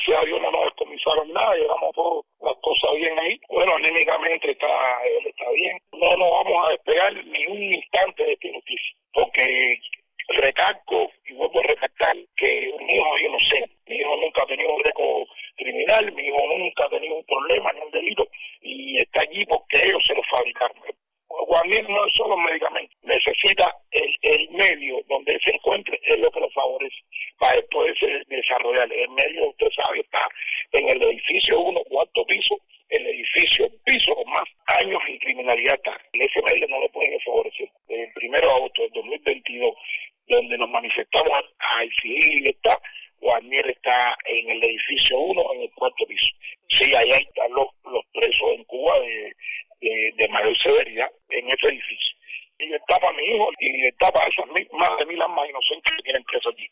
Gracias a Dios no nos descomisaron nada, llevamos todas las cosas bien ahí. Bueno, anímicamente él está bien. No nos vamos a despegar ni un instante de esta noticia, porque recalco y vuelvo a recalcar que mi hijo es inocente. Mi hijo nunca ha tenido un récord criminal, mi hijo nunca ha tenido un problema ni un delito, y está allí porque ellos se lo fabricaron. Guarnier no es solo medicamentos, necesita el medio donde él se encuentre, es lo que lo favorece para él poderse desarrollar. El medio, usted sabe, está en el edificio 1, cuarto piso, el piso con más años en criminalidad está. Ese medio no le pueden favorecer. Desde el 1 de agosto del 2022, donde nos manifestamos a exigir libertad, Guarnier está en el edificio 1, en el cuarto piso. Sí, allá están los presos en Cuba de mayor severidad en ese edificio. Y está para mi hijo y está para esas más de 1000 almas inocentes que tienen presos allí.